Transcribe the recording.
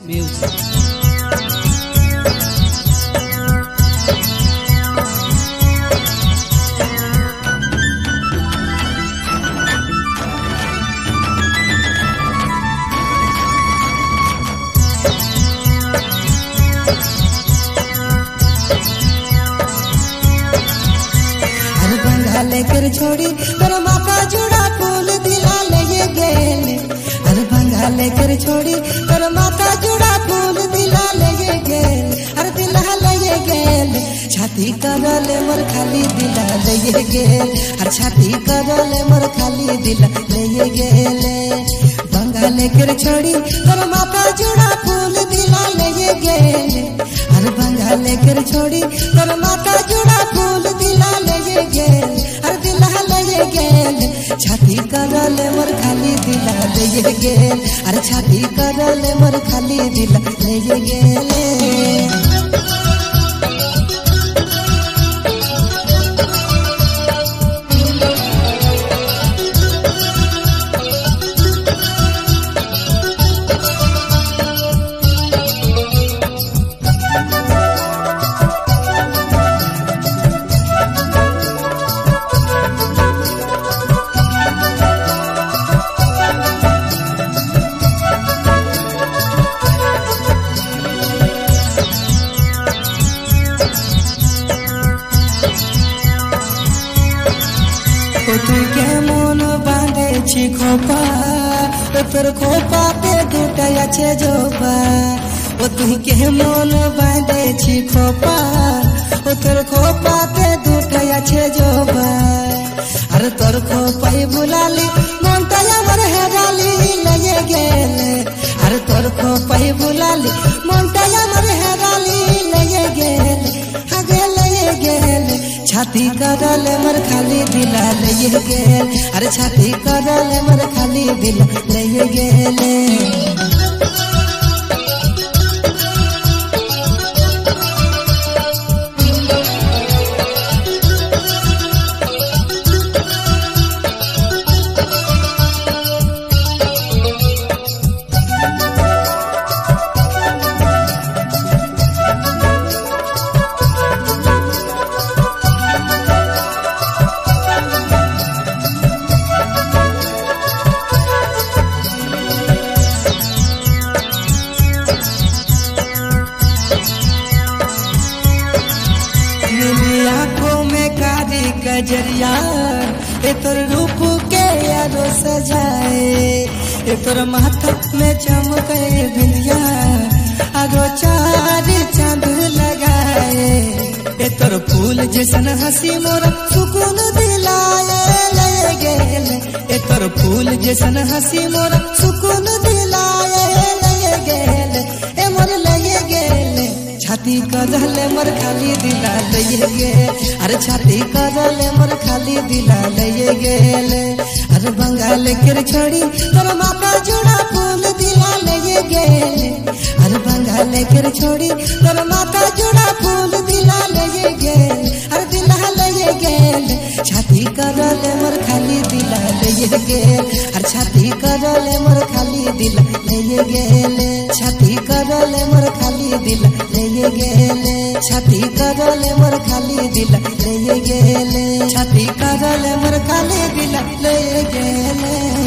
Music. लेकर छोड़ी तर माता जुड़ा फूल दिला ले गेले। अरे भंगा लेकर छोड़ी तर माता जुड़ा फूल दिला ले गेले। अरे दिला ले गेले छाती करले मोर खाली दिला ले गेले। अरे छाती करले मोर खाली दिला ले गेले। भंगा लेकर छोड़ी तर माता जुड़ा फूल दिला ले गेले। अरे भंगा लेकर छोड़ी तर माता जुड़ा फूल दिला ले गेले। छाती करले मोर खाली दिला ले गेल। अरे छाती करले मोर खाली दिला ले गेले। तुई के मन बांधे छी खोपा तोर खोपा पे दुटाया छे जोबा। ओ तुई के मन बांधे छी खोपा तोर खोपा पे दुटाया छे जोबा। अरे तोर खोपाई बुलाली मनटाया मोर हेराली ले गेले। अरे तोर खोपाई बुलाली मनटाया मोर हेराली ले गेले। आगे ले गेले छाती करले मोर खाली दिला ले गेल। अरे छाती करले मोर खाली दिला ले गेले। आँखों में कारी कजरिया तोर रूप के यारो सजाए। तोर माथा में चमके बिंदिया आगो चार चांद लगाए। तोर फूल जैसन हंसी मोर सुकून दिलाए ले गेले। तोर फूल जैसन हंसी मोर सुकून दिलाए ले गेले। मोर ले गेले छाती करले मोर खाली दिला ले गेल। अरे छाती करले मोर खाली दिला ले गेले। अरे बंगाल के छोड़ी तोर माता जुड़ा फूल दिला ले गेले। अरे बंगाल के छोड़ी तोर माता जुड़ा फूल दिला ले गेले। अरे दिला ले गेले छाती करले मोर खाली दिला ले गेल। अरे छाती करले मोर खाली दिला ले गेले। छाती करले मोर खाली दिला ले गेले। छाती करले मोर खाली दिला ले गेले। छाती करले मोर खाली दिला ले गेले।